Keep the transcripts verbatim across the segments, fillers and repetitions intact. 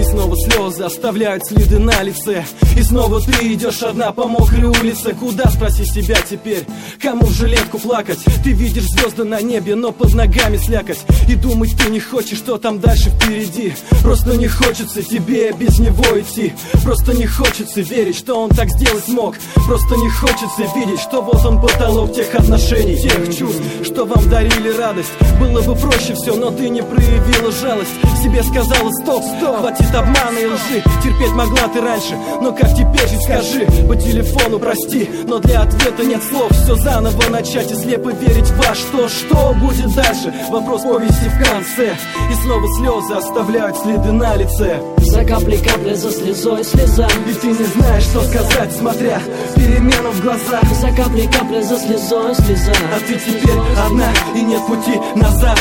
снова слезы оставляют следы на лице. И снова ты идешь одна по мокрой улице. Куда, спроси себя теперь, кому в жилетку плакать? Ты видишь звезды на небе, но под ногами слякоть. И думать ты не хочешь, что там дальше впереди. Просто не хочется тебе без него идти. Просто не хочется верить, что он так сделать мог. Просто не хочется видеть, что вот он потолок тех отношений, тех чувств, что вам дарили радость. Было бы проще все, но ты не проявила жалость. Себе сказала стоп, стоп, хватит обмана и лжи. Терпеть могла ты раньше, но как теперь же скажи? По телефону прости, но для ответа нет слов. Все заново начать и слепо верить во что. Что будет дальше? Вопрос повести в конце. И снова слезы оставляют следы на лице. За каплей капля, за слезой слеза. И ты не знаешь, что сказать, смотря перемену в глазах. За каплей капля, за слезой слеза. А ты теперь одна и нет пути назад.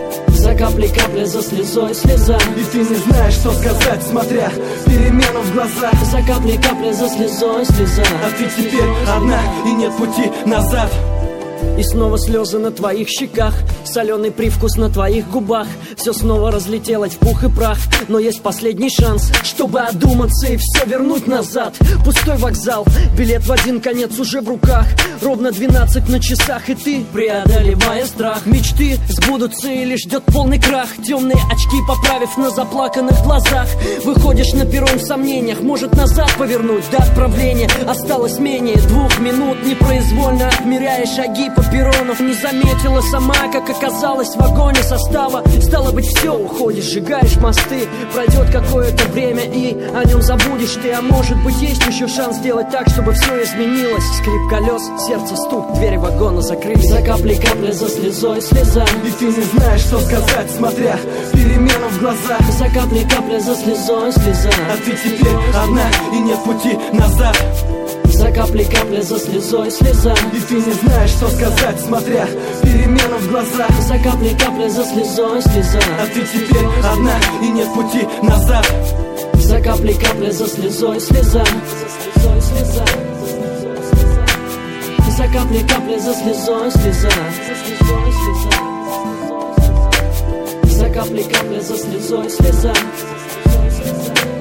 За каплей капля, за слезой слеза. И ты не знаешь, что сказать, смотря перемену в глазах. За каплей капля, за слезой слеза. А ты теперь одна и нет пути назад. И снова слезы на твоих щеках, соленый привкус на твоих губах. Все снова разлетелось в пух и прах. Но есть последний шанс, чтобы одуматься и все вернуть назад. Пустой вокзал, билет в один конец уже в руках. Ровно двенадцать на часах, и ты, преодолевая страх, мечты сбудутся или ждет полный крах. Темные очки поправив на заплаканных глазах, выходишь на перрон в сомнениях. Может назад повернуть, до отправления осталось менее двух минут. Непроизвольно отмеряя шаги по перронов. Не заметила сама, как оказалась в вагоне состава. Стало быть, все, уходишь, сжигаешь мосты. Пройдет какое-то время и о нем забудешь ты. А может быть, есть еще шанс сделать так, чтобы все изменилось. Скрип колес, сердце стук, двери вагона закрылись. За каплей капля, за слезой слеза. И ты не знаешь, что сказать, смотря перемену в глазах. За каплей капля, за слезой слеза. А ты теперь одна и нет пути назад. За каплей капля, за слезой слеза. И ты не знаешь, что сказать, смотря перемену в глазах. За каплей капля, за слезой слеза. А ты теперь одна и нет пути назад. За каплей капля, за слезой слеза. За каплей капля, за слезой слеза. За каплей капля, за слезой слеза.